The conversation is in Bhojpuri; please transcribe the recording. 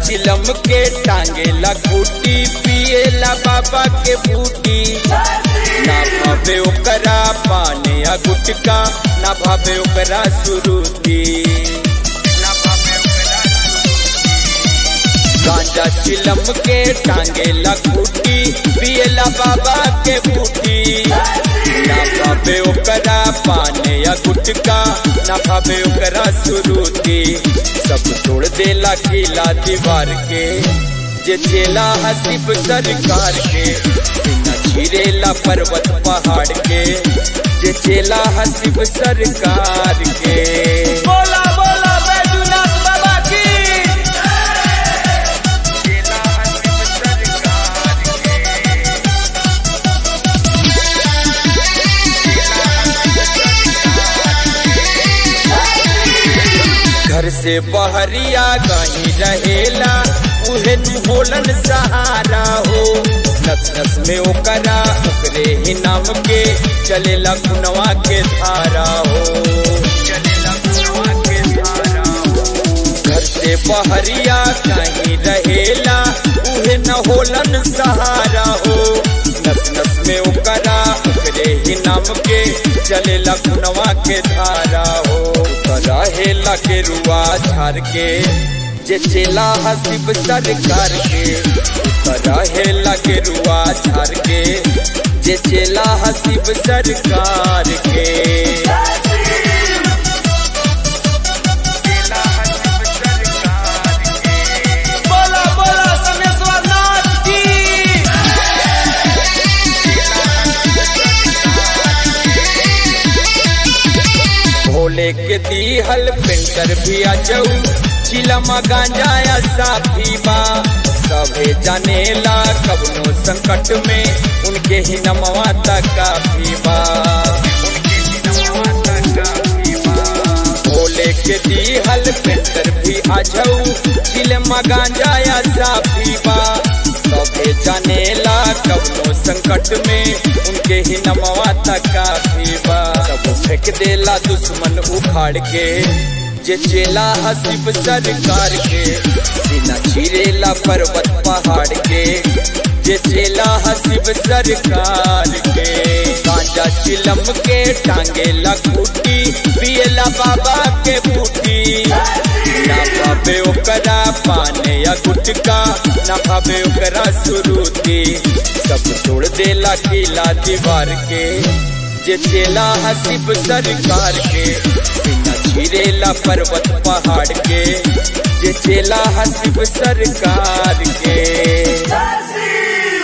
चिलम के टांगेला खूटी, पिएला बाबा के बूटी। ना भावे ओकरा पाने या गुटका, ना भावे ओकरा सुरुती। गांजा चिलम के टांगेला खूटी, पिएला बाबा के बूटी। ना भावे ओकरा पाने या गुटका, ना भावे ओकरा सुरुती। सब तोड़ देला किला दीवार के, जे चेला हसीब सरकार के। सीना चीरेला पर्वत पहाड़ के, जे चेला हसीब सरकार के। बोला बोला बैजूनाथ बाबा की। चेला हसीब सरकार के। घर से बहरिया कहीं रहेला, उहे होलन सहारा हो। नस नस में ओकरा ओकरे ही नाम के, चलेला खुनवा के धारा हो। चलेला खुनवा के धारा हो। घर से बहरिया कहीं रहेला, उहे न होलन सहारा हो। नस नस में ओकरा ओकरे ही नाम के, चलेला खुनवा के धारा हो। रहेला के रुआ झार के, जे चेला हसीब सरकार के। रहेला के रुआ झार के, जे चेला हसीब सरकार के। बोला बोला समेश्वर नाथ की। भोले के दीहल पेंटर भी अजऊ, चिलमा गांजा या साफी बा। सभे जानेला कबनो संकट में, उनके ही नमवा तक काफी बा। भोले के दीहल पेंटर भी अजऊ, चिलमा गांजा या साफी बा। सभे जानेला कबनो संकट में, उनके ही नमवा तक काफी बा। सब फेंक देला दुश्मन उखाड़ के, जे चेला हसीब सरकार के। सीना चीरेला पर्वत पहाड़ के, जे चेला हसीब सरकार के। गांजा चिलम के टांगेला खूटी, पिएला बाबा के बूटी। ना भावे ओकरा पाने या गुटका, ना भावे ओकरा सुरुती। सब तोड़ देला किला दीवार के, जे चेला हसीब सरकार के। सीना चीरेला पर्वत पहाड़ के, जे चेला हसीब सरकार के।